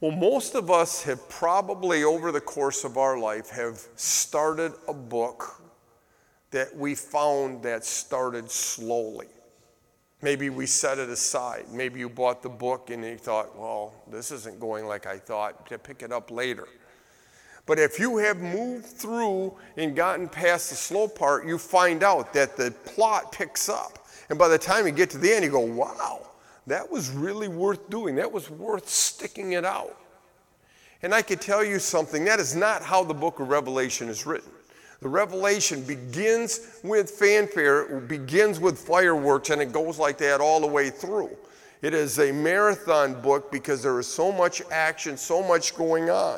Well, most of us have probably, over the course of our life, have started a book that we found that started slowly. Maybe we set it aside. Maybe you bought the book and you thought, well, this isn't going like I thought, to pick it up later. But if you have moved through and gotten past the slow part, you find out that the plot picks up. And by the time you get to the end, you go, wow, that was really worth doing. That was worth sticking it out. And I could tell you something, that is not how the book of Revelation is written. The Revelation begins with fanfare, it begins with fireworks, and it goes like that all the way through. It is a marathon book because there is so much action, so much going on.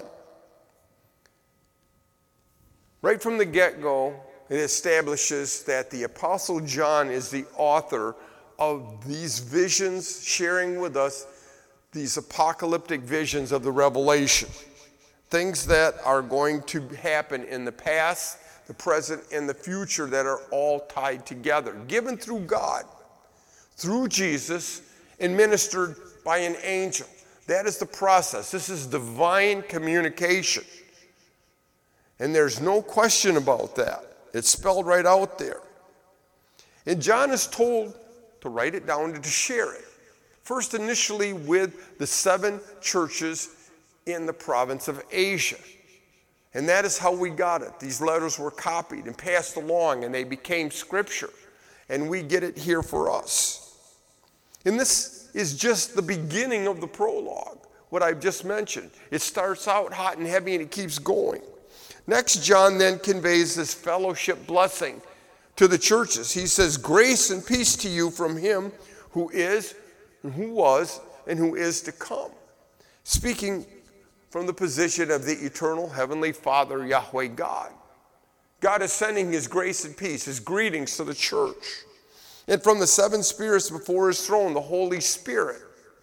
Right from the get-go, it establishes that the Apostle John is the author of these visions, sharing with us these apocalyptic visions of the Revelation. Things that are going to happen in the past, the present, and the future that are all tied together, given through God, through Jesus, and ministered by an angel. That is the process. This is divine communication. And there's no question about that. It's spelled right out there. And John is told to write it down and to share it. First, initially with the 7 churches in the province of Asia. And that is how we got it. These letters were copied and passed along, and they became scripture. And we get it here for us. And this is just the beginning of the prologue, what I've just mentioned. It starts out hot and heavy, and it keeps going. Next, John then conveys this fellowship blessing to the churches. He says, grace and peace to you from him who is, and who was, and who is to come. Speaking from the position of the eternal heavenly Father, Yahweh God. God is sending his grace and peace, his greetings to the church. And from the 7 spirits before his throne, the Holy Spirit,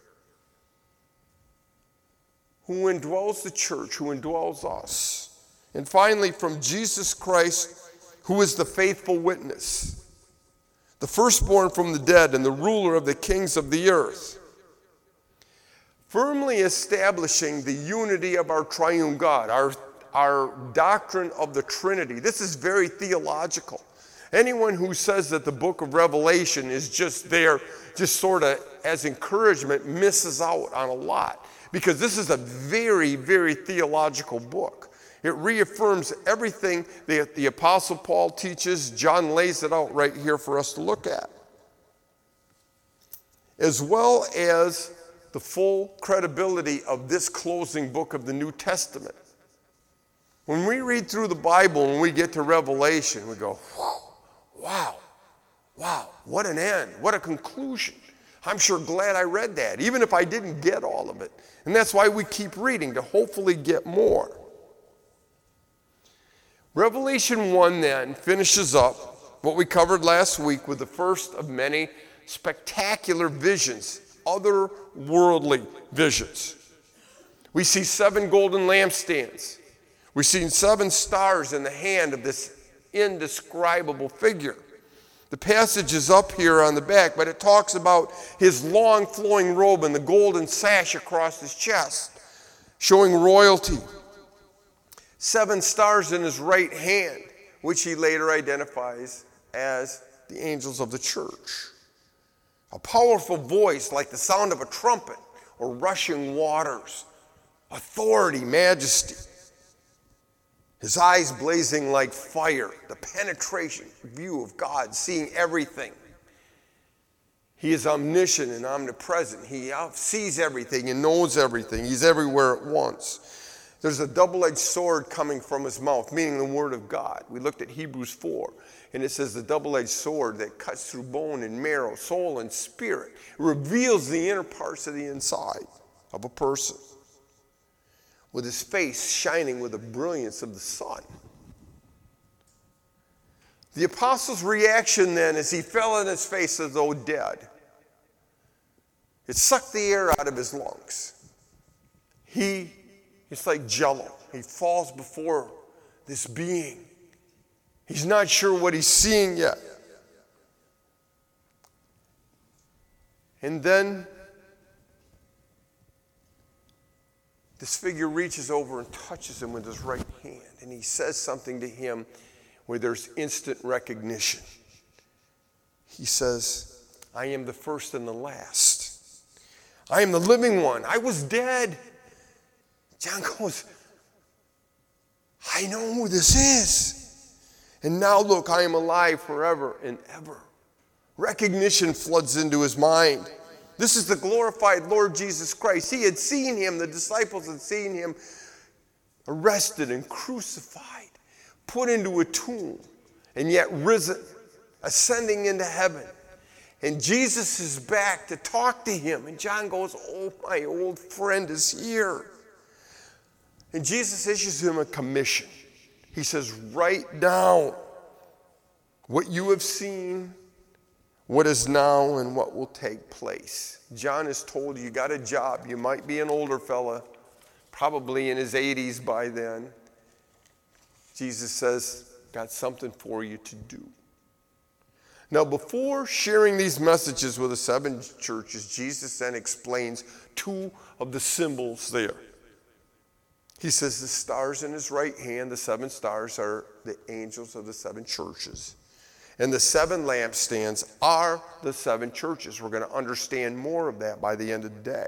who indwells the church, who indwells us. And finally, from Jesus Christ, who is the faithful witness, the firstborn from the dead and the ruler of the kings of the earth, firmly establishing the unity of our triune God, our doctrine of the Trinity. This is very theological. Anyone who says that the book of Revelation is just there, just sort of as encouragement, misses out on a lot. Because this is a very, very theological book. It reaffirms everything that the Apostle Paul teaches. John lays it out right here for us to look at. As well as the full credibility of this closing book of the New Testament. When we read through the Bible and we get to Revelation, we go, wow, what an end, what a conclusion. I'm sure glad I read that, even if I didn't get all of it. And that's why we keep reading, to hopefully get more. Revelation 1 then finishes up what we covered last week with the first of many spectacular visions, otherworldly visions. We see 7 golden lampstands. We see 7 stars in the hand of this indescribable figure. The passage is up here on the back, but it talks about his long flowing robe and the golden sash across his chest, showing royalty. 7 stars in his right hand, which he later identifies as the angels of the church. A powerful voice like the sound of a trumpet or rushing waters. Authority, majesty. His eyes blazing like fire. The penetration view of God, seeing everything. He is omniscient and omnipresent. He sees everything and knows everything. He's everywhere at once. There's a double-edged sword coming from his mouth, meaning the word of God. We looked at Hebrews 4, and it says the double-edged sword that cuts through bone and marrow, soul and spirit. It reveals the inner parts of the inside of a person, with his face shining with the brilliance of the sun. The apostle's reaction then, as he fell on his face as though dead, it sucked the air out of his lungs. It's like jello. He falls before this being. He's not sure what he's seeing yet. And then this figure reaches over and touches him with his right hand, and he says something to him where there's instant recognition. He says, I am the first and the last. I am the living one. I was dead. John goes, I know who this is. And now look, I am alive forever and ever. Recognition floods into his mind. This is the glorified Lord Jesus Christ. He had seen him, the disciples had seen him arrested and crucified, put into a tomb, and yet risen, ascending into heaven. And Jesus is back to talk to him. And John goes, oh, my old friend is here. And Jesus issues him a commission. He says, write down what you have seen, what is now, and what will take place. John is told, you got a job. You might be an older fella, probably in his 80s by then. Jesus says, got something for you to do. Now, before sharing these messages with the 7 churches, Jesus then explains 2 of the symbols there. He says the stars in his right hand, the 7 stars, are the angels of the 7 churches. And the 7 lampstands are the 7 churches. We're going to understand more of that by the end of the day.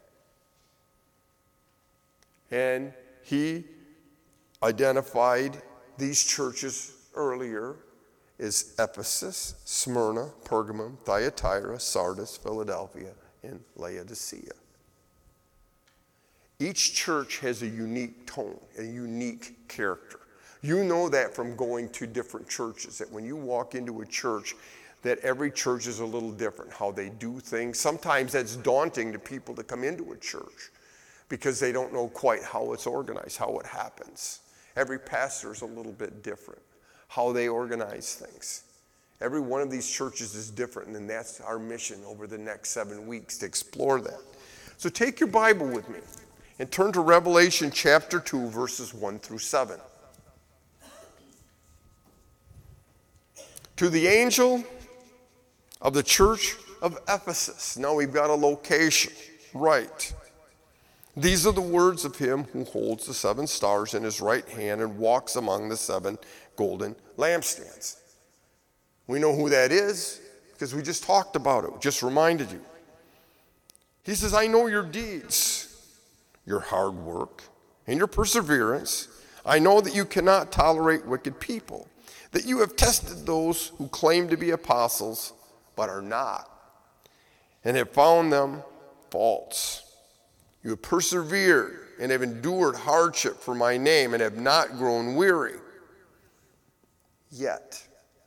And he identified these churches earlier as Ephesus, Smyrna, Pergamum, Thyatira, Sardis, Philadelphia, and Laodicea. Each church has a unique tone, a unique character. You know that from going to different churches, that when you walk into a church, that every church is a little different, how they do things. Sometimes that's daunting to people to come into a church because they don't know quite how it's organized, how it happens. Every pastor is a little bit different, how they organize things. Every one of these churches is different, and that's our mission over the next 7 weeks, to explore that. So take your Bible with me and turn to Revelation chapter 2, verses 1 through 7. To the angel of the church of Ephesus. Now we've got a location, right? These are the words of him who holds the 7 stars in his right hand and walks among the 7 golden lampstands. We know who that is because we just talked about it, just reminded you. He says, I know your deeds, your hard work, and your perseverance. I know that you cannot tolerate wicked people, that you have tested those who claim to be apostles but are not, and have found them false. You have persevered and have endured hardship for my name and have not grown weary. Yet,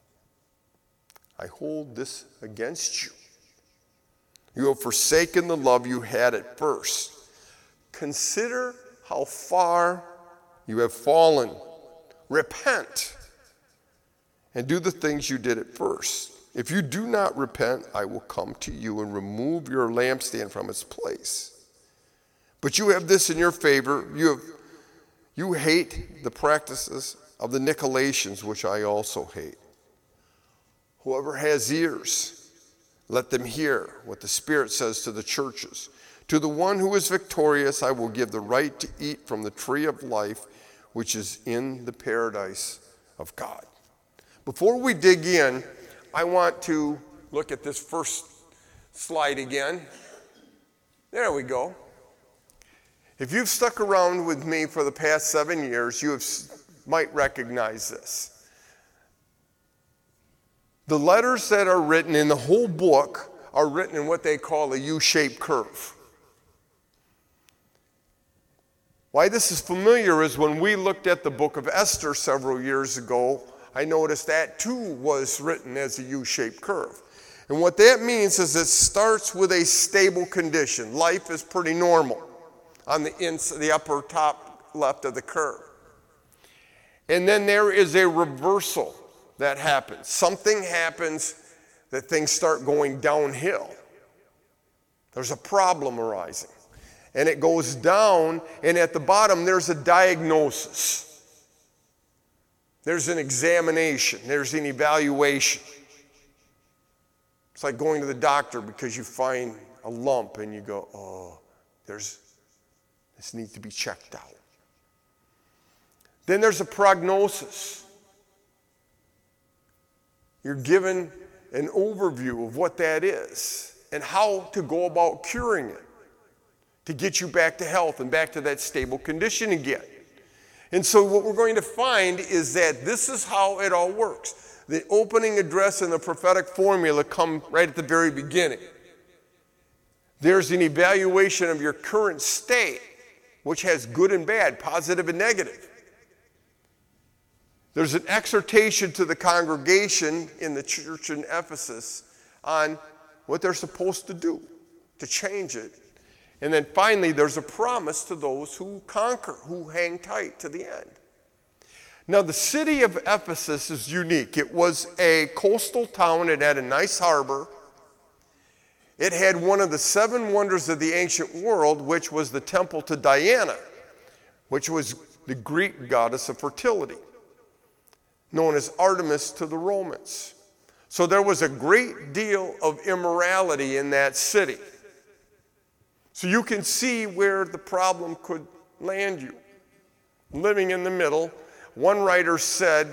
I hold this against you. You have forsaken the love you had at first. Consider how far you have fallen. Repent and do the things you did at first. If you do not repent, I will come to you and remove your lampstand from its place. But you have this in your favor. You hate the practices of the Nicolaitans, which I also hate. Whoever has ears, let them hear what the Spirit says to the churches. To the one who is victorious, I will give the right to eat from the tree of life, which is in the paradise of God. Before we dig in, I want to look at this first slide again. There we go. If you've stuck around with me for the past 7 years, you might recognize this. The letters that are written in the whole book are written in what they call a U-shaped curve. Why this is familiar is when we looked at the book of Esther several years ago, I noticed that too was written as a U-shaped curve. And what that means is it starts with a stable condition. Life is pretty normal on the upper top left of the curve. And then there is a reversal that happens. Something happens that things start going downhill. There's a problem arising. And it goes down, and at the bottom there's a diagnosis. There's an examination. There's an evaluation. It's like going to the doctor because you find a lump and you go, oh, there's This needs to be checked out. Then there's a prognosis. You're given an overview of what that is and how to go about curing it to get you back to health and back to that stable condition again. And so what we're going to find is that this is how it all works. The opening address and the prophetic formula come right at the very beginning. There's an evaluation of your current state, which has good and bad, positive and negative. There's an exhortation to the congregation in the church in Ephesus on what they're supposed to do to change it. And then finally, there's a promise to those who conquer, who hang tight to the end. Now, the city of Ephesus is unique. It was a coastal town. It had a nice harbor. It had one of the 7 wonders of the ancient world, which was the temple to Diana, which was the Greek goddess of fertility, known as Artemis to the Romans. So there was a great deal of immorality in that city. So you can see where the problem could land you. Living in the middle, one writer said,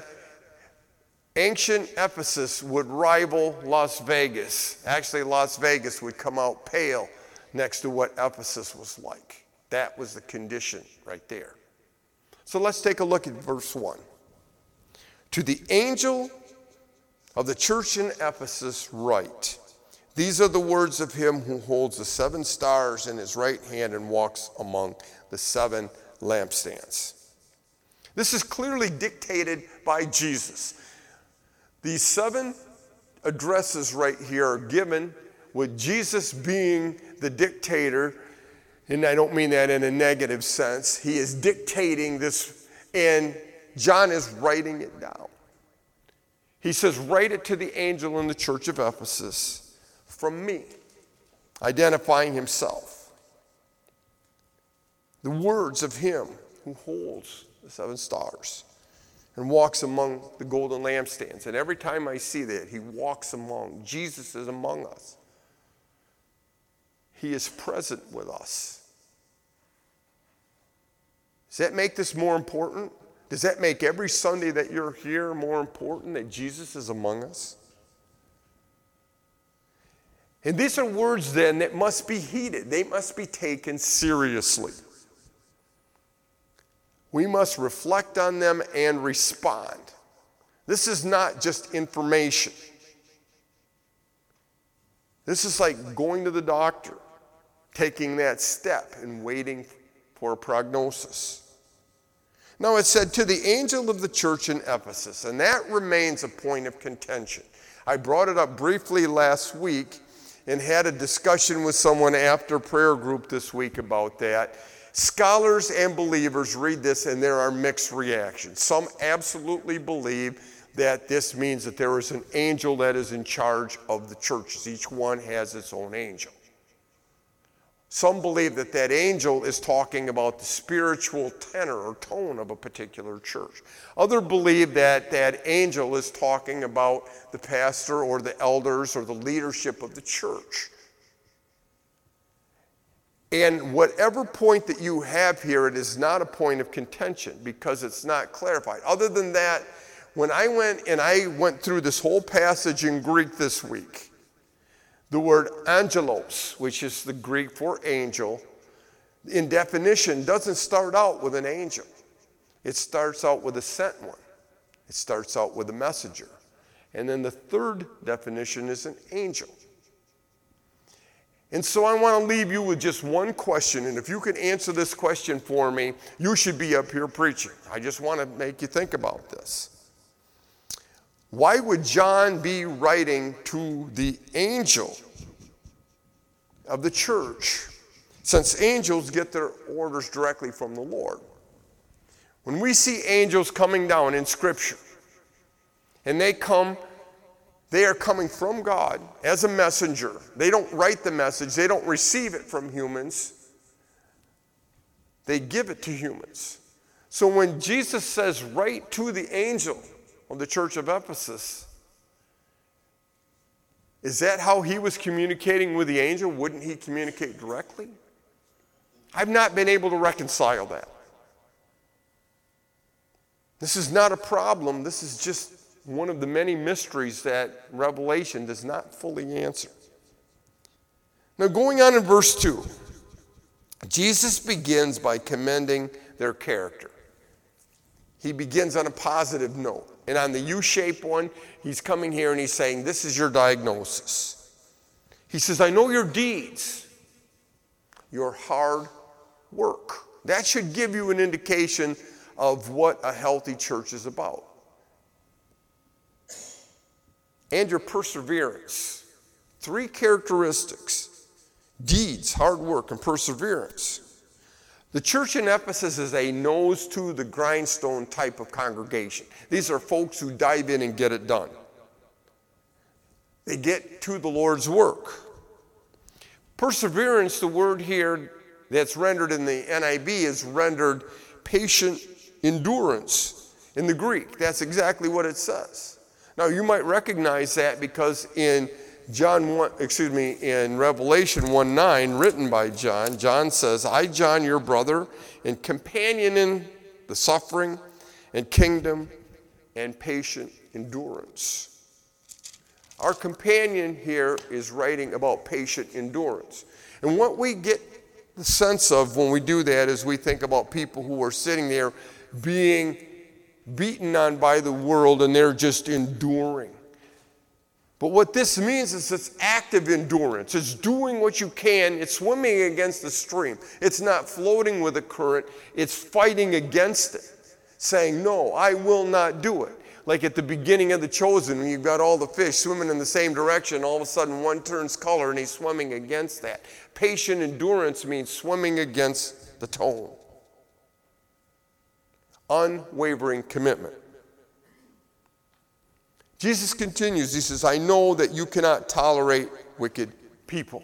ancient Ephesus would rival Las Vegas. Actually, Las Vegas would come out pale next to what Ephesus was like. That was the condition right there. So let's take a look at verse 1. To the angel of the church in Ephesus write, these are the words of him who holds the 7 stars in his right hand and walks among the 7 lampstands. This is clearly dictated by Jesus. These 7 addresses right here are given with Jesus being the dictator, and I don't mean that in a negative sense. He is dictating this, and John is writing it down. He says, write it to the angel in the church of Ephesus from me, identifying himself. The words of him who holds the 7 stars and walks among the golden lampstands. And every time I see that, he walks among, Jesus is among us. He is present with us. Does that make this more important? Does that make every Sunday that you're here more important, that Jesus is among us? And these are words then that must be heeded. They must be taken seriously. We must reflect on them and respond. This is not just information. This is like going to the doctor, taking that step and waiting for a prognosis. Now it said, to the angel of the church in Ephesus, and that remains a point of contention. I brought it up briefly last week and had a discussion with someone after prayer group this week about that. Scholars and believers read this and there are mixed reactions. Some absolutely believe that this means that there is an angel that is in charge of the churches. Each one has its own angel. Some believe that that angel is talking about the spiritual tenor or tone of a particular church. Others believe that that angel is talking about the pastor or the elders or the leadership of the church. And whatever point that you have here, it is not a point of contention because it's not clarified. Other than that, when I went through this whole passage in Greek this week, the word angelos, which is the Greek for angel, in definition doesn't start out with an angel. It starts out with a sent one. It starts out with a messenger. And then the third definition is an angel. And so I want to leave you with just one question, and if you could answer this question for me, you should be up here preaching. I just want to make you think about this. Why would John be writing to the angel of the church, since angels get their orders directly from the Lord? When we see angels coming down in Scripture, and they are coming from God as a messenger. They don't write the message. They don't receive it from humans. They give it to humans. So when Jesus says, write to the angel of the church of Ephesus, is that how he was communicating with the angel? Wouldn't he communicate directly? I've not been able to reconcile that. This is not a problem. This is just one of the many mysteries that Revelation does not fully answer. Now, going on in verse 2, Jesus begins by commending their character. He begins on a positive note. And on the U-shaped one, he's coming here and he's saying, this is your diagnosis. He says, I know your deeds, your hard work. That should give you an indication of what a healthy church is about. And your perseverance. 3 characteristics. Deeds, hard work, and perseverance. The church in Ephesus is a nose to the grindstone type of congregation. These are folks who dive in and get it done. They get to the Lord's work. Perseverance, the word here that's rendered in the NIV is rendered patient endurance in the Greek. That's exactly what it says. Now you might recognize that because in in Revelation 1:9, written by John, John says, I, John, your brother, and companion in the suffering and kingdom and patient endurance. Our companion here is writing about patient endurance. And what we get the sense of when we do that is we think about people who are sitting there being beaten on by the world and they're just enduring. But what this means is it's active endurance. It's doing what you can. It's swimming against the stream. It's not floating with the current. It's fighting against it, saying, no, I will not do it. Like at the beginning of The Chosen, when you've got all the fish swimming in the same direction, all of a sudden one turns color and he's swimming against that. Patient endurance means swimming against the tone. Unwavering commitment. Jesus continues, he says, I know that you cannot tolerate wicked people.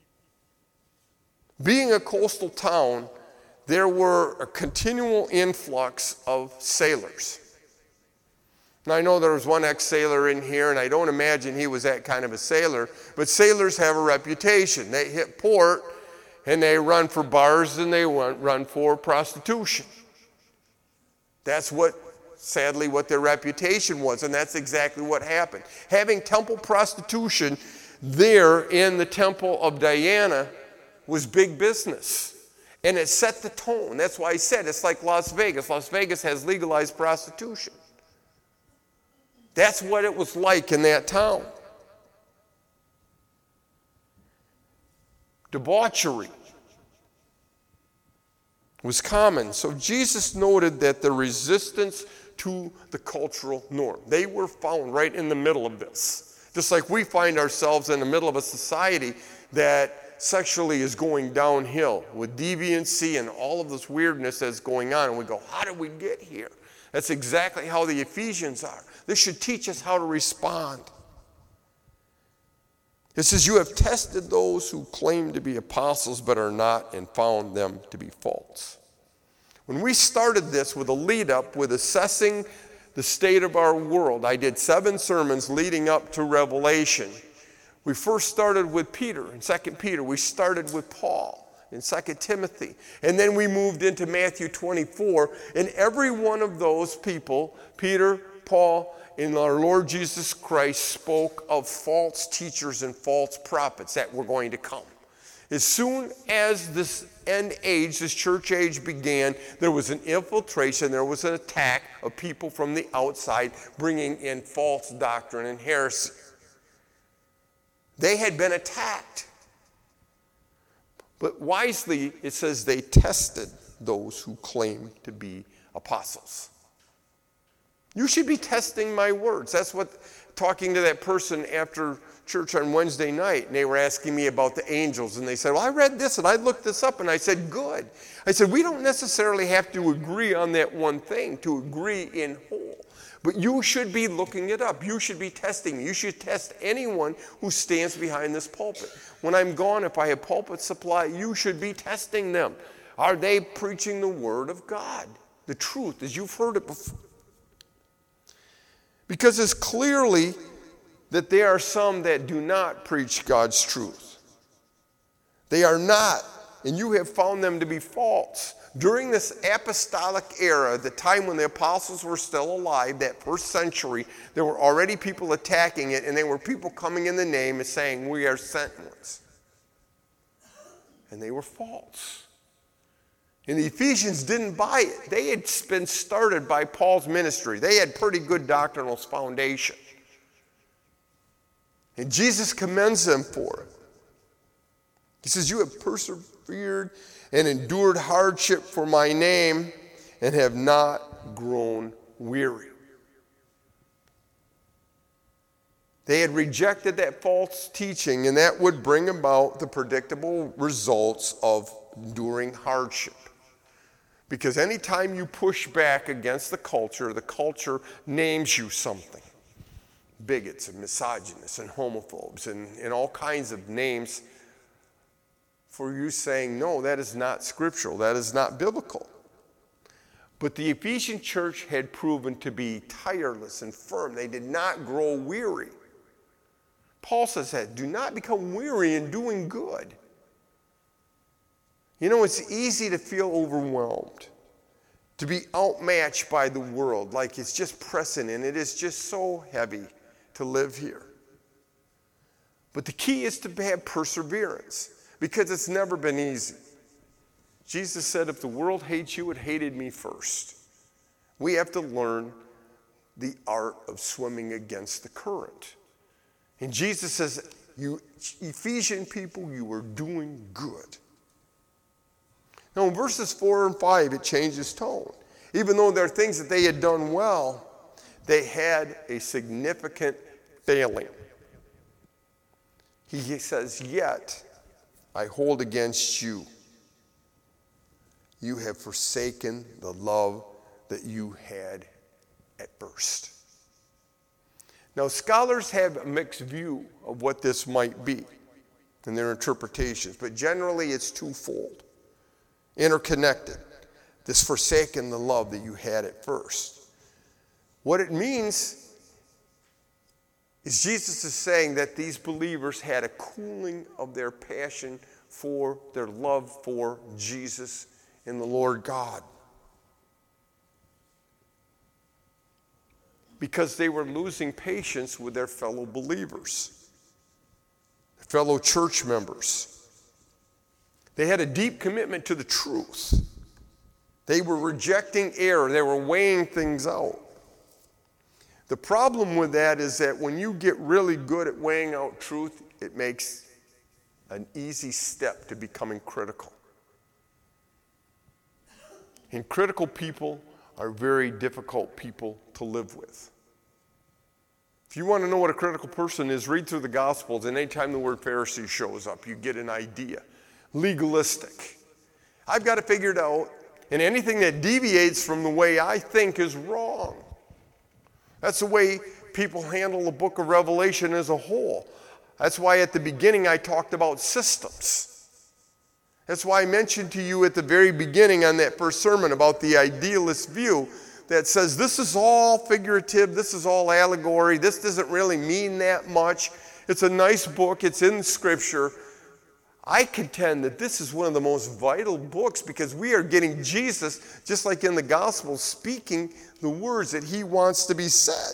Being a coastal town, there were a continual influx of sailors. Now, I know there was one ex-sailor in here, and I don't imagine he was that kind of a sailor, but sailors have a reputation. They hit port, and they run for bars, and they run for prostitution. That's sadly what their reputation was, and that's exactly what happened. Having temple prostitution there in the temple of Diana was big business, and it set the tone. That's why I said it's like Las Vegas. Las Vegas has legalized prostitution. That's what it was like in that town. Debauchery was common. So Jesus noted that the resistance to the cultural norm, they were found right in the middle of this. Just like we find ourselves in the middle of a society that sexually is going downhill with deviancy and all of this weirdness that's going on. And we go, how did we get here? That's exactly how the Ephesians are. This should teach us how to respond. It says, you have tested those who claim to be apostles but are not and found them to be false. When we started this with a lead up with assessing the state of our world, I did 7 sermons leading up to Revelation. We first started with Peter in 2 Peter. We started with Paul in 2 Timothy. And then we moved into Matthew 24. And every one of those people, Peter, Paul, and our Lord Jesus Christ, spoke of false teachers and false prophets that were going to come. As soon as this end age, this church age began, there was an infiltration, there was an attack of people from the outside bringing in false doctrine and heresy. They had been attacked. But wisely, it says they tested those who claimed to be apostles. You should be testing my words. That's what, talking to that person after church on Wednesday night, and they were asking me about the angels, and they said, well, I read this, and I looked this up, and I said, good. I said, we don't necessarily have to agree on that one thing to agree in whole. But you should be looking it up. You should be testing. You should test anyone who stands behind this pulpit. When I'm gone, if I have pulpit supply, you should be testing them. Are they preaching the word of God? The truth, as you've heard it before. Because it's clearly that there are some that do not preach God's truth. They are not and you have found them to be false. During this apostolic era, the time when the apostles were still alive, that first century, there were already people attacking it, and there were people coming in the name and saying, we are sent ones. And they were false. And the Ephesians didn't buy it. They had been started by Paul's ministry. They had pretty good doctrinal foundation. And Jesus commends them for it. He says, you have persevered and endured hardship for my name and have not grown weary. They had rejected that false teaching, and that would bring about the predictable results of enduring hardship. Because anytime you push back against the culture names you something. Bigots and misogynists and homophobes and all kinds of names for you saying, no, that is not scriptural, that is not biblical. But the Ephesian church had proven to be tireless and firm. They did not grow weary. Paul says that, do not become weary in doing good. You know, it's easy to feel overwhelmed, to be outmatched by the world, like it's just pressing in. It is just so heavy to live here. But the key is to have perseverance, because it's never been easy. Jesus said, if the world hates you, it hated me first. We have to learn the art of swimming against the current. And Jesus says, you Ephesian people, you are doing good. Now in verses 4 and 5, it changes tone. Even though there are things that they had done well, they had a significant failing. He says, yet I hold against you. You have forsaken the love that you had at first. Now, scholars have a mixed view of what this might be in their interpretations, but generally it's twofold, interconnected. This forsaken the love that you had at first. What it means is Jesus is saying that these believers had a cooling of their passion for their love for Jesus and the Lord God. Because they were losing patience with their fellow believers, fellow church members. They had a deep commitment to the truth. They were rejecting error. They were weighing things out. The problem with that is that when you get really good at weighing out truth, it makes an easy step to becoming critical. And critical people are very difficult people to live with. If you want to know what a critical person is, read through the Gospels, and anytime the word Pharisee shows up, you get an idea. Legalistic. I've got to figure it out, and anything that deviates from the way I think is wrong. That's the way people handle the book of Revelation as a whole. That's why at the beginning I talked about systems. That's why I mentioned to you at the very beginning on that first sermon about the idealist view that says this is all figurative, this is all allegory, this doesn't really mean that much. It's a nice book, it's in Scripture. I contend that this is one of the most vital books because we are getting Jesus, just like in the Gospels, speaking the words that he wants to be said.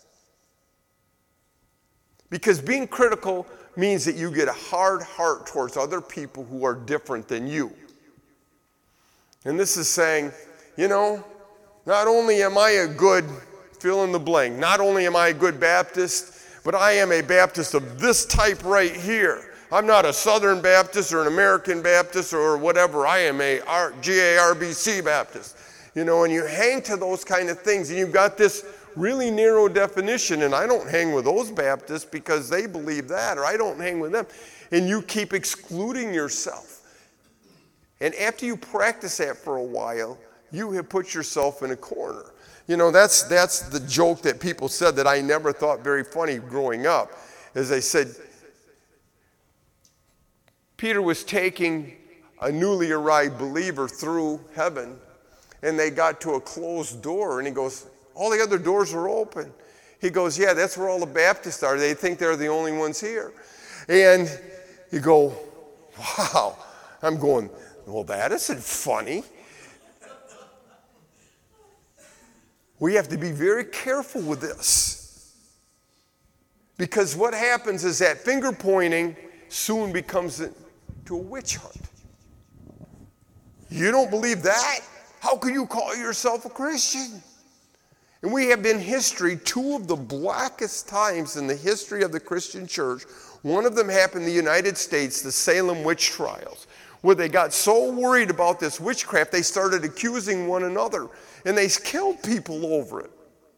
Because being critical means that you get a hard heart towards other people who are different than you. And this is saying, you know, not only am I a good fill in the blank, not only am I a good Baptist, but I am a Baptist of this type right here. I'm not a Southern Baptist or an American Baptist or whatever. I am a GARBC Baptist. You know, and you hang to those kind of things, and you've got this really narrow definition, and I don't hang with those Baptists because they believe that, or I don't hang with them. And you keep excluding yourself. And after you practice that for a while, you have put yourself in a corner. You know, that's the joke that people said that I never thought very funny growing up, is they said, Peter was taking a newly arrived believer through heaven, and they got to a closed door, and he goes, all the other doors are open. He goes, yeah, that's where all the Baptists are. They think they're the only ones here. And you go, wow, I'm going, well, that isn't funny. We have to be very careful with this. Because what happens is that finger pointing soon becomes to a witch hunt. You don't believe that? How can you call yourself a Christian? And we have in history two of the blackest times in the history of the Christian church. One of them happened in the United States, the Salem witch trials, where they got so worried about this witchcraft, they started accusing one another, and they killed people over it.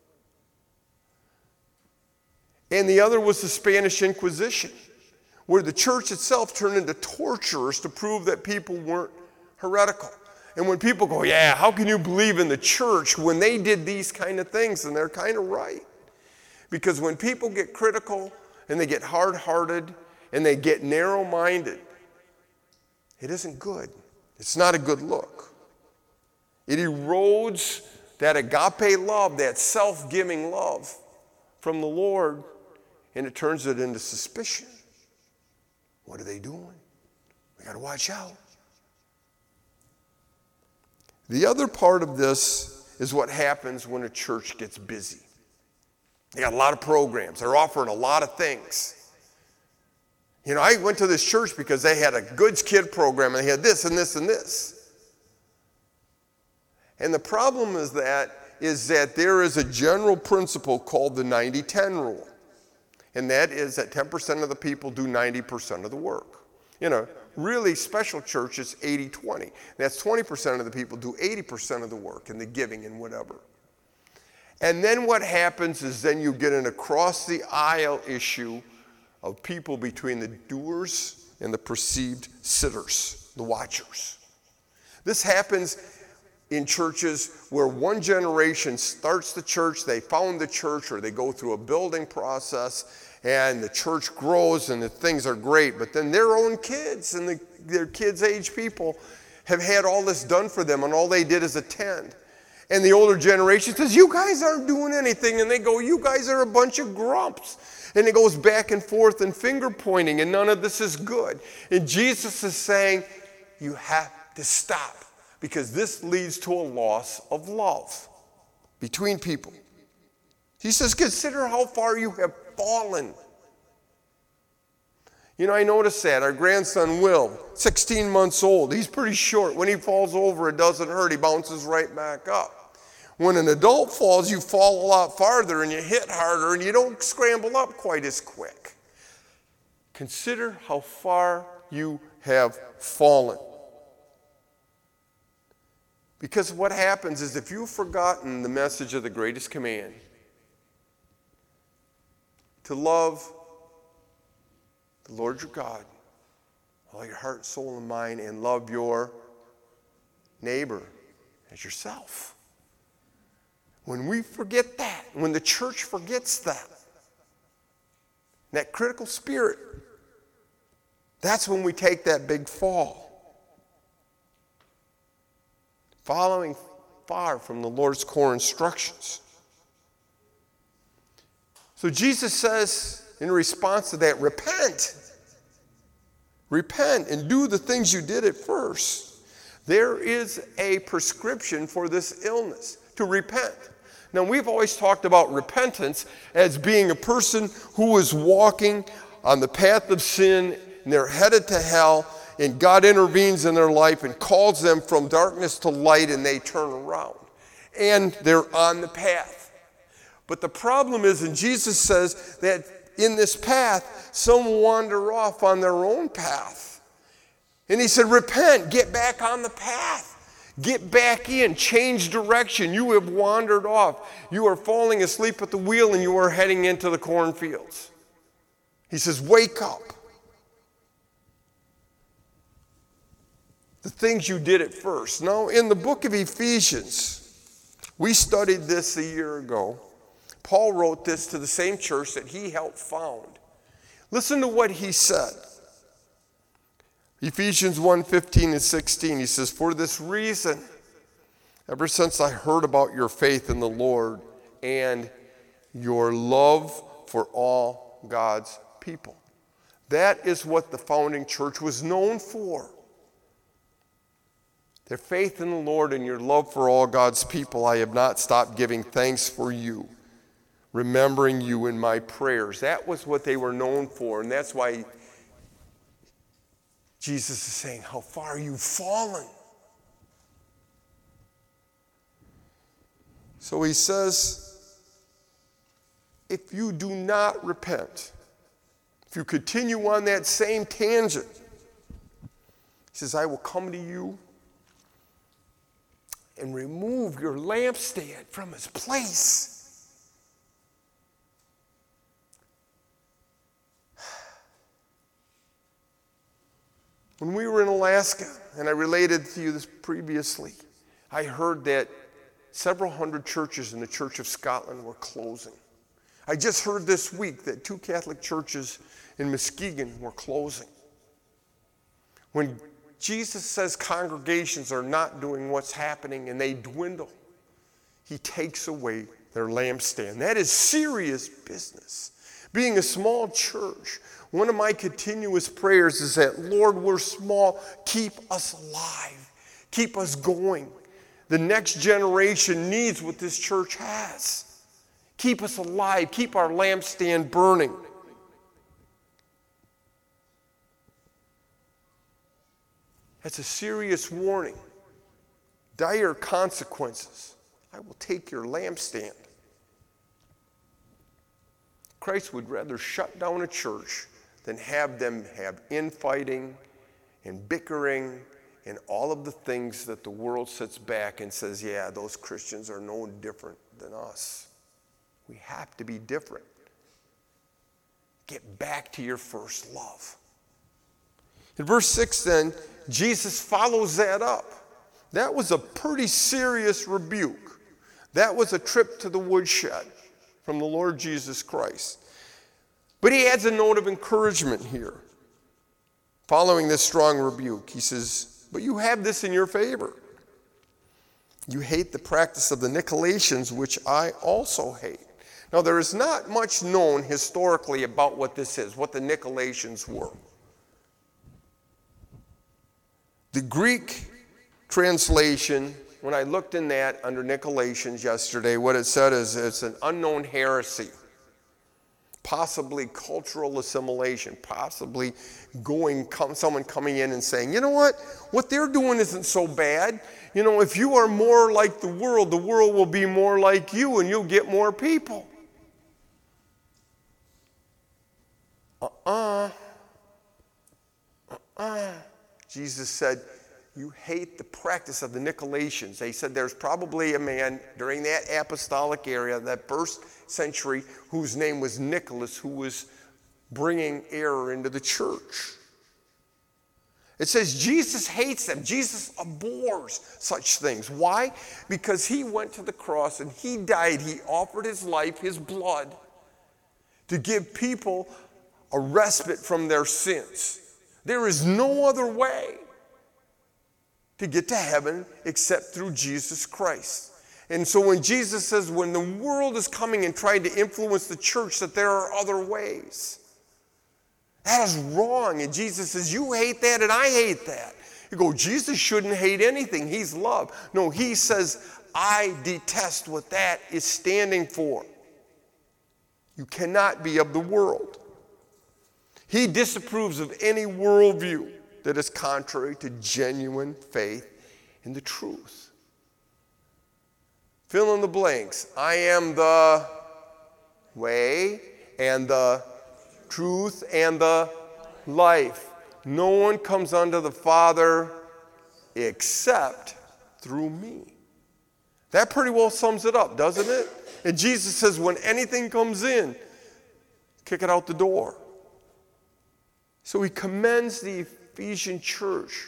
And the other was the Spanish Inquisition, where the church itself turned into torturers to prove that people weren't heretical. And when people go, yeah, how can you believe in the church when they did these kind of things? And they're kind of right. Because when people get critical and they get hard-hearted and they get narrow-minded, it isn't good. It's not a good look. It erodes that agape love, that self-giving love from the Lord, and it turns it into suspicion. What are they doing? We got to watch out. The other part of this is what happens when a church gets busy. They got a lot of programs. They're offering a lot of things. You know, I went to this church because they had a goods kid program, and they had this and this and this. And the problem is that there is a general principle called the 90-10 rule. And that is that 10% of the people do 90% of the work. You know, really special churches, 80-20. That's 20% of the people do 80% of the work and the giving and whatever. And then what happens is then you get an across the aisle issue of people between the doers and the perceived sitters, the watchers. This happens in churches where one generation starts the church, they found the church, or they go through a building process, and the church grows and the things are great, but then their own kids and their kids' age people have had all this done for them, and all they did is attend. And the older generation says, you guys aren't doing anything, and they go, you guys are a bunch of grumps. And it goes back and forth and finger pointing, and none of this is good. And Jesus is saying, you have to stop, because this leads to a loss of love between people. He says, consider how far you have fallen. You know, I noticed that. Our grandson, Will, 16 months old, he's pretty short. When he falls over, it doesn't hurt. He bounces right back up. When an adult falls, you fall a lot farther and you hit harder and you don't scramble up quite as quick. Consider how far you have fallen. Because what happens is if you've forgotten the message of the greatest command, to love the Lord your God, all your heart, soul, and mind, and love your neighbor as yourself. When we forget that, when the church forgets that critical spirit, that's when we take that big fall. Following far from the Lord's core instructions. So Jesus says in response to that, repent. Repent and do the things you did at first. There is a prescription for this illness, to repent. Now, we've always talked about repentance as being a person who is walking on the path of sin and they're headed to hell, and God intervenes in their life and calls them from darkness to light, and they turn around. And they're on the path. But the problem is, and Jesus says that in this path, some wander off on their own path. And he said, repent, get back on the path. Get back in, change direction. You have wandered off. You are falling asleep at the wheel and you are heading into the cornfields. He says, wake up. The things you did at first. Now, in the book of Ephesians, we studied this a year ago. Paul wrote this to the same church that he helped found. Listen to what he said. Ephesians 1:15 and 16, he says, for this reason, ever since I heard about your faith in the Lord and your love for all God's people. That is what the founding church was known for. their faith in the Lord and your love for all God's people, I have not stopped giving thanks for you, remembering you in my prayers. That was what they were known for, and that's why Jesus is saying, how far you've fallen. So he says, if you do not repent, if you continue on that same tangent, he says, I will come to you and remove your lampstand from its place. When we were in Alaska, and I related to you this previously, I heard that several hundred churches in the Church of Scotland were closing. I just heard this week that 2 Catholic churches in Muskegon were closing. When Jesus says congregations are not doing what's happening and they dwindle, he takes away their lampstand. That is serious business. Being a small church, one of my continuous prayers is that, Lord, we're small, keep us alive, keep us going. The next generation needs what this church has. Keep us alive, keep our lampstand burning. That's a serious warning. Dire consequences. I will take your lampstand. Christ would rather shut down a church than have them have infighting and bickering and all of the things that the world sits back and says, yeah, those Christians are no different than us. We have to be different. Get back to your first love. In verse 6 then, Jesus follows that up. That was a pretty serious rebuke. That was a trip to the woodshed from the Lord Jesus Christ. But he adds a note of encouragement here. Following this strong rebuke, he says, but you have this in your favor. You hate the practice of the Nicolaitans, which I also hate. Now, there is not much known historically about what this is, what the Nicolaitans were. The Greek translation, when I looked in that under Nicolaitans yesterday, what it said is it's an unknown heresy, possibly cultural assimilation, possibly someone coming in and saying, you know what they're doing isn't so bad. You know, if you are more like the world will be more like you and you'll get more people. Jesus said, you hate the practice of the Nicolaitans. They said there's probably a man during that apostolic era, that first century, whose name was Nicholas, who was bringing error into the church. It says Jesus hates them. Jesus abhors such things. Why? Because he went to the cross and he died. He offered his life, his blood, to give people a respite from their sins. There is no other way to get to heaven except through Jesus Christ. And so when Jesus says when the world is coming and trying to influence the church that there are other ways, that is wrong. And Jesus says, you hate that and I hate that. You go, Jesus shouldn't hate anything. He's love. No, he says, I detest what that is standing for. You cannot be of the world. He disapproves of any worldview that is contrary to genuine faith in the truth. Fill in the blanks. I am the way and the truth and the life. No one comes unto the Father except through me. That pretty well sums it up, doesn't it? And Jesus says when anything comes in, kick it out the door. So he commends the Ephesian church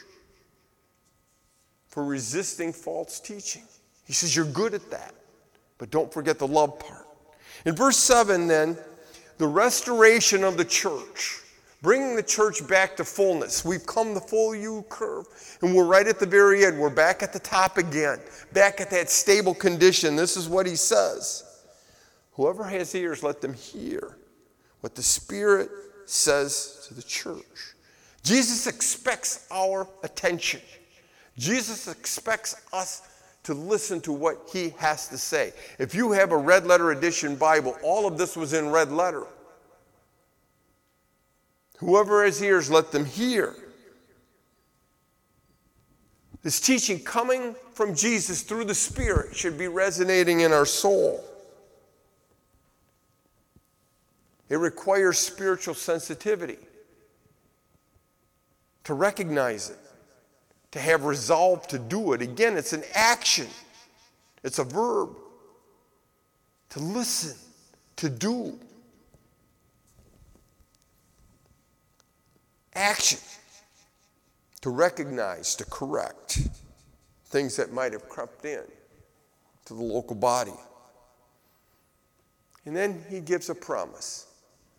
for resisting false teaching. He says, you're good at that, but don't forget the love part. In verse 7 then, the restoration of the church, bringing the church back to fullness. We've come the full U curve, and we're right at the very end. We're back at the top again, back at that stable condition. This is what he says. Whoever has ears, let them hear what the Spirit says to the church. Jesus expects our attention. Jesus expects us to listen to what he has to say. If you have a red letter edition Bible, all of this was in red letter. Whoever has ears, let them hear. This teaching coming from Jesus through the Spirit should be resonating in our soul. It requires spiritual sensitivity to recognize it, to have resolve to do it. Again, it's an action. It's a verb. To listen, to do. Action. To recognize, to correct things that might have crept in to the local body. And then he gives a promise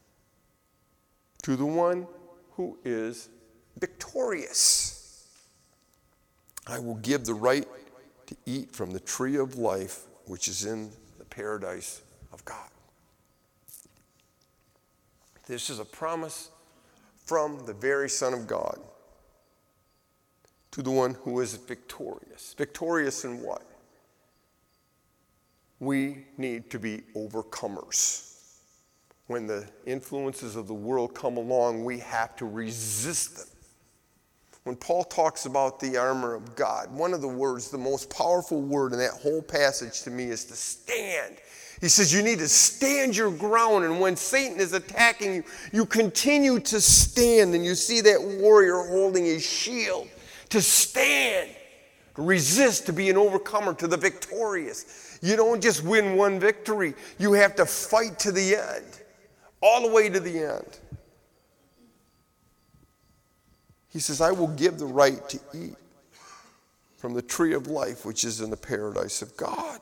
to the one who is victorious. I will give the right to eat from the tree of life, which is in the paradise of God. This is a promise from the very Son of God to the one who is victorious. Victorious in what? We need to be overcomers. When the influences of the world come along, we have to resist them. When Paul talks about the armor of God, one of the words, the most powerful word in that whole passage to me is to stand. He says you need to stand your ground, and when Satan is attacking you, you continue to stand, and you see that warrior holding his shield. To stand, to resist, to be an overcomer, to the victorious. You don't just win one victory. You have to fight to the end, all the way to the end. He says, I will give the right to eat from the tree of life, which is in the paradise of God.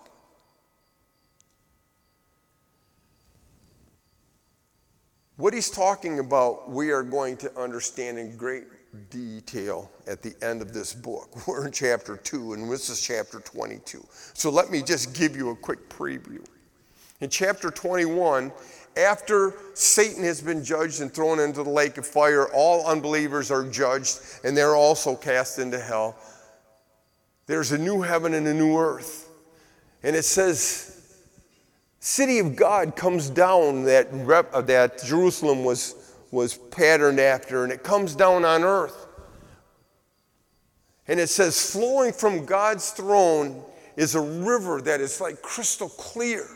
What he's talking about, we are going to understand in great detail at the end of this book. We're in chapter 2, and this is chapter 22. So let me just give you a quick preview. In chapter 21, after Satan has been judged and thrown into the lake of fire, all unbelievers are judged, and they're also cast into hell. There's a new heaven and a new earth. And it says, city of God comes down that Jerusalem was patterned after, and it comes down on earth. And it says, flowing from God's throne is a river that is like crystal clear,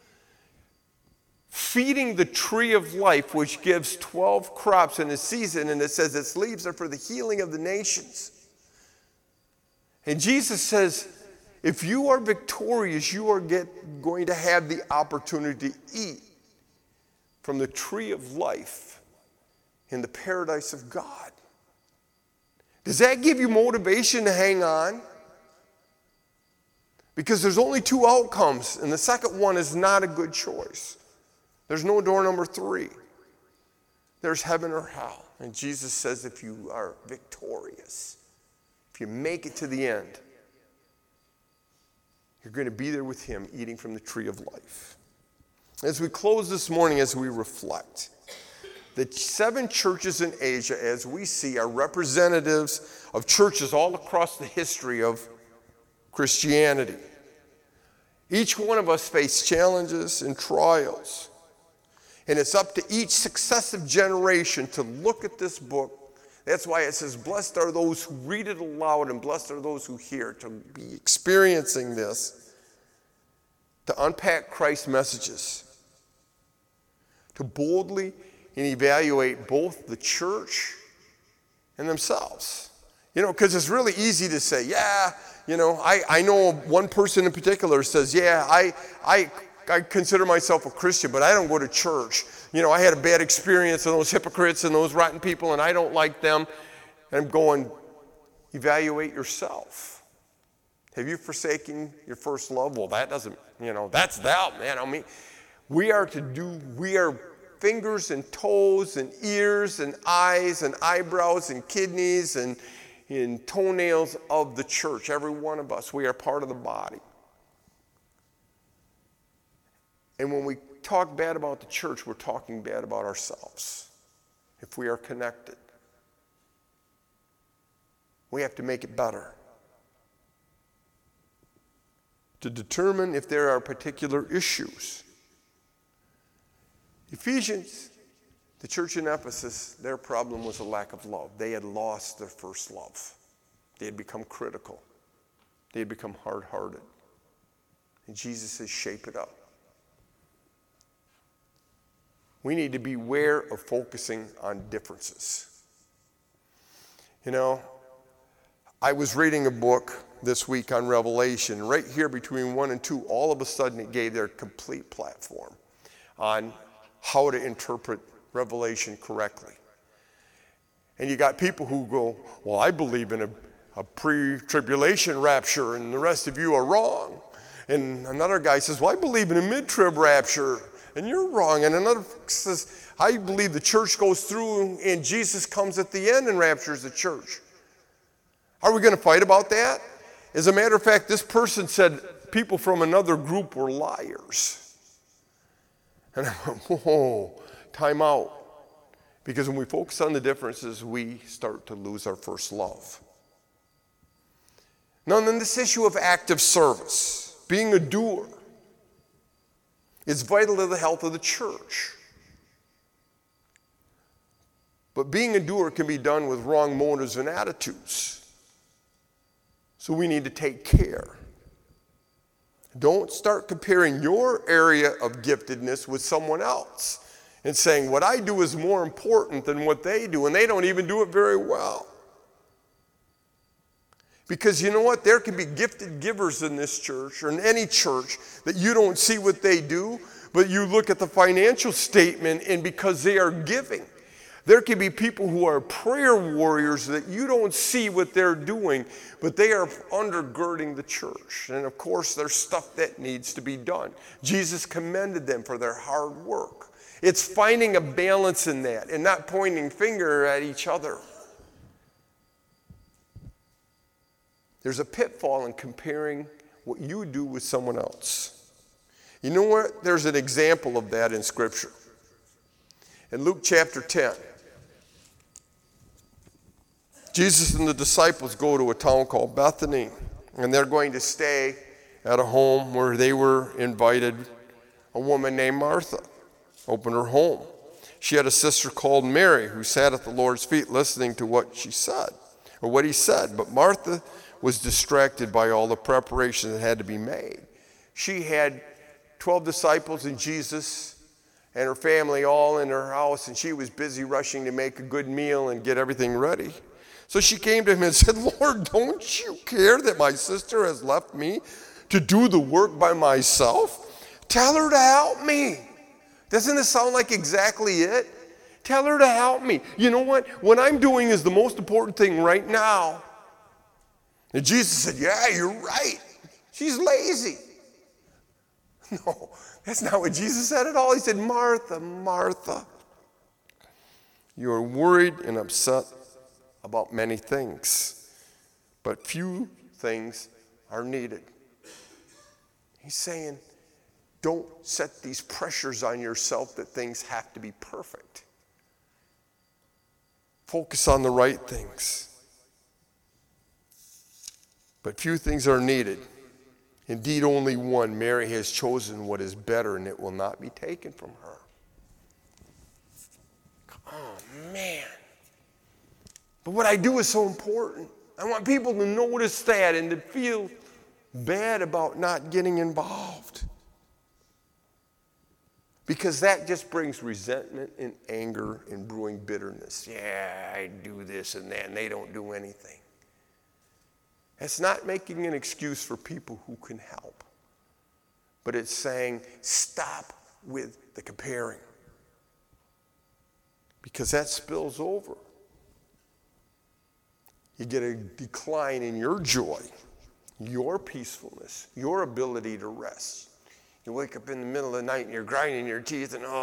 feeding the tree of life, which gives 12 crops in a season, and it says its leaves are for the healing of the nations. And Jesus says, if you are victorious, you are going to have the opportunity to eat from the tree of life in the paradise of God. Does that give you motivation to hang on? Because there's only two outcomes, and the second one is not a good choice. There's no door number 3. There's heaven or hell. And Jesus says if you are victorious, if you make it to the end, you're going to be there with him eating from the tree of life. As we close this morning, as we reflect, the 7 churches in Asia, as we see, are representatives of churches all across the history of Christianity. Each one of us face challenges and trials. And it's up to each successive generation to look at this book. That's why it says, blessed are those who read it aloud and blessed are those who hear, to be experiencing this, to unpack Christ's messages, to boldly and evaluate both the church and themselves. Because it's really easy to say, I know one person in particular says, I consider myself a Christian, but I don't go to church. I had a bad experience with those hypocrites and those rotten people, and I don't like them. And I'm going, evaluate yourself. Have you forsaken your first love? Well, that doesn't, that's them, man. We are fingers and toes and ears and eyes and eyebrows and kidneys and toenails of the church. Every one of us, we are part of the body. And when we talk bad about the church, we're talking bad about ourselves. If we are connected, we have to make it better. to determine if there are particular issues. Ephesians, the church in Ephesus, their problem was a lack of love. They had lost their first love. They had become critical. They had become hard-hearted. And Jesus says, shape it up. We need to beware of focusing on differences. You know, I was reading a book this week on Revelation. Right here between 1 and 2, all of a sudden it gave their complete platform on how to interpret Revelation correctly. And you got people who go, well, I believe in a pre-tribulation rapture and the rest of you are wrong. And another guy says, well, I believe in a mid-trib rapture and you're wrong. And another says, I believe the church goes through and Jesus comes at the end and raptures the church. Are we going to fight about that? As a matter of fact, this person said people from another group were liars. And I went, whoa, time out. Because when we focus on the differences, we start to lose our first love. Now, then this issue of active service, being a doer, is vital to the health of the church. But being a doer can be done with wrong motives and attitudes. So we need to take care. Don't start comparing your area of giftedness with someone else and saying, what I do is more important than what they do, and they don't even do it very well. Because you know what? There can be gifted givers in this church or in any church that you don't see what they do, but you look at the financial statement and because they are giving. There can be people who are prayer warriors that you don't see what they're doing, but they are undergirding the church. And of course, there's stuff that needs to be done. Jesus commended them for their hard work. It's finding a balance in that and not pointing finger at each other. There's a pitfall in comparing what you do with someone else. You know what? There's an example of that in Scripture. In Luke chapter 10, Jesus and the disciples go to a town called Bethany, and they're going to stay at a home where they were invited. A woman named Martha opened her home. She had a sister called Mary who sat at the Lord's feet listening to what she said, or what he said. But Martha was distracted by all the preparation that had to be made. She had 12 disciples and Jesus and her family all in her house, and she was busy rushing to make a good meal and get everything ready. So she came to him and said, Lord, don't you care that my sister has left me to do the work by myself? Tell her to help me. Doesn't this sound like exactly it? Tell her to help me. You know what? What I'm doing is the most important thing right now. And Jesus said, yeah, you're right. She's lazy. No, that's not what Jesus said at all. He said, Martha, Martha, you are worried and upset about many things, but few things are needed. He's saying, don't set these pressures on yourself that things have to be perfect. Focus on the right things. But few things are needed. Indeed, only one. Mary has chosen what is better, and it will not be taken from her. Oh, man. But what I do is so important. I want people to notice that and to feel bad about not getting involved. Because that just brings resentment and anger and brewing bitterness. Yeah, I do this and that, and they don't do anything. It's not making an excuse for people who can help. But it's saying, stop with the comparing. Because that spills over. You get a decline in your joy, your peacefulness, your ability to rest. You wake up in the middle of the night and you're grinding your teeth and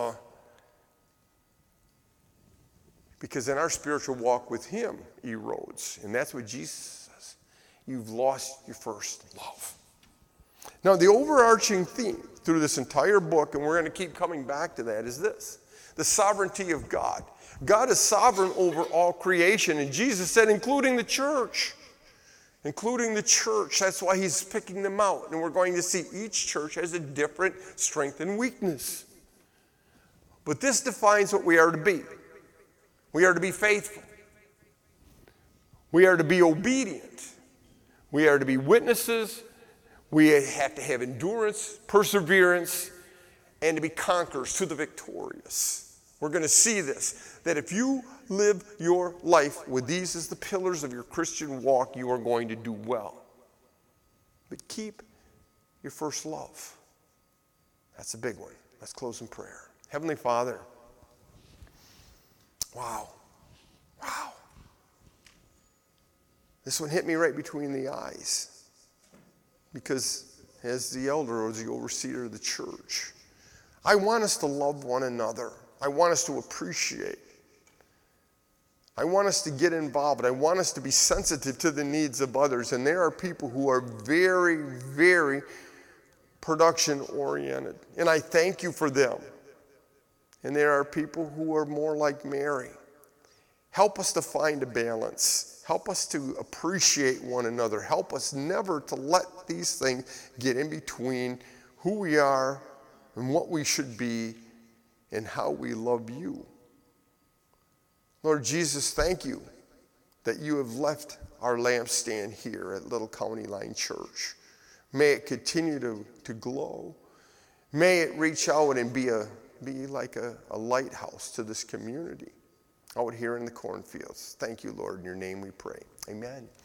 because in our spiritual walk with him erodes. And that's what Jesus says. You've lost your first love. Now, the overarching theme through this entire book, and we're going to keep coming back to that, is this: the sovereignty of God. God is sovereign over all creation, and Jesus said, including the church. including the church. That's why he's picking them out. And we're going to see each church has a different strength and weakness. But this defines what we are to be. We are to be faithful. We are to be obedient. We are to be witnesses. We have to have endurance, perseverance, and to be conquerors to the victorious. We're going to see this, that if you live your life with these as the pillars of your Christian walk, you are going to do well. But keep your first love. That's a big one. Let's close in prayer. Heavenly Father, wow. This one hit me right between the eyes. Because as the elder or the overseer of the church, I want us to love one another. I want us to appreciate. I want us to get involved. I want us to be sensitive to the needs of others. And there are people who are very, very production-oriented. And I thank you for them. And there are people who are more like Mary. Help us to find a balance. Help us to appreciate one another. Help us never to let these things get in between who we are and what we should be and how we love you. Lord Jesus, thank you that you have left our lampstand here at Little County Line Church. May it continue to glow. May it reach out and be like a lighthouse to this community out here in the cornfields. Thank you, Lord. In your name we pray. Amen.